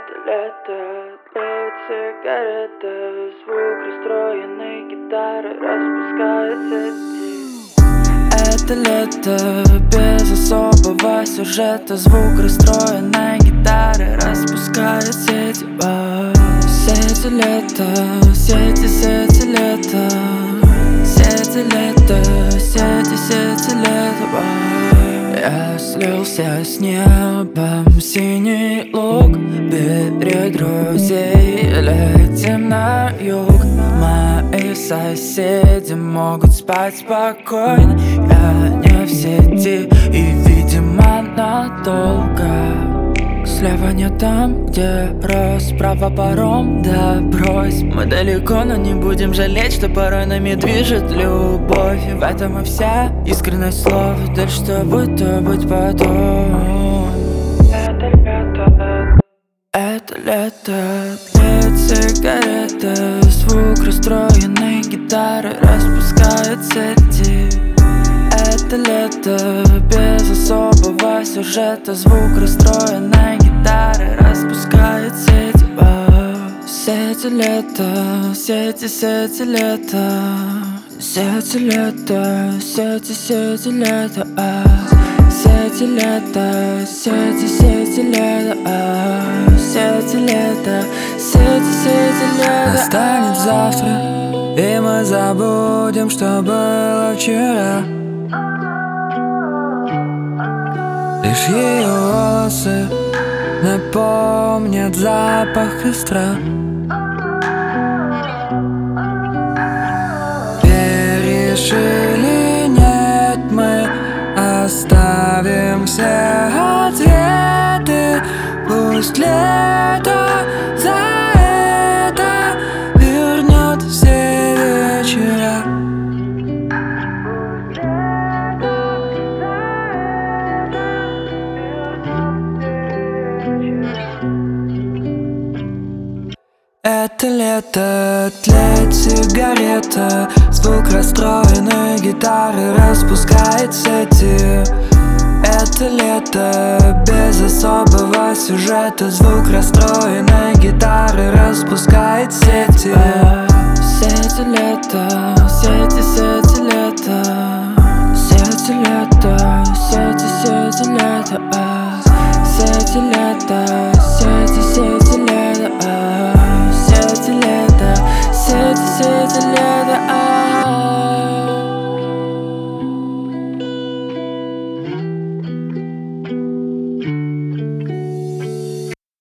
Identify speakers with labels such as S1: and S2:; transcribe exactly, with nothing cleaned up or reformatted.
S1: Это лето, тлеют сигареты, звук расстроенной гитары распускает сети. Это лето, без особого сюжета, звук расстроенной гитары распускает сети. О, сети лето, сети, сети лето, сети лето, сети, сети лето. О, я слился с небом, синий луг, бери друзей, летим на юг. Мои соседи могут спать спокойно, я не в сети и, видимо, надолго. Слева не там, где рос, справа паром, да брось. Мы далеко, но не будем жалеть, что порой нами движет любовь. И в этом и вся искренность слов. Дальше что будет, то быть потом. Это лето, это лето, тлеют сигареты, звук расстроенной гитары распускает сети. Это лето, без особого сюжета, звук расстроенной гитары распускает сети. О, сети лето, сети, сети лето, сети лето, сети, сети лето. О, сети лето, сети, сети лето. О, сети лето, сети, сети лето.
S2: Настанет завтра, и мы забудем, что было вчера. Лишь ее волосы напомнят запах костра. Перешили, нет, мы оставим все ответы. Пусть лето за это вернет все вечера. Это лето, тлеет сигарета, звук расстроенной гитары распускает сети. Это лето, без особого сюжета, звук расстроенной гитары распускает сети.
S1: Сети лето, сети, сети лето, сети лето, сети, сети лето. Сети лето,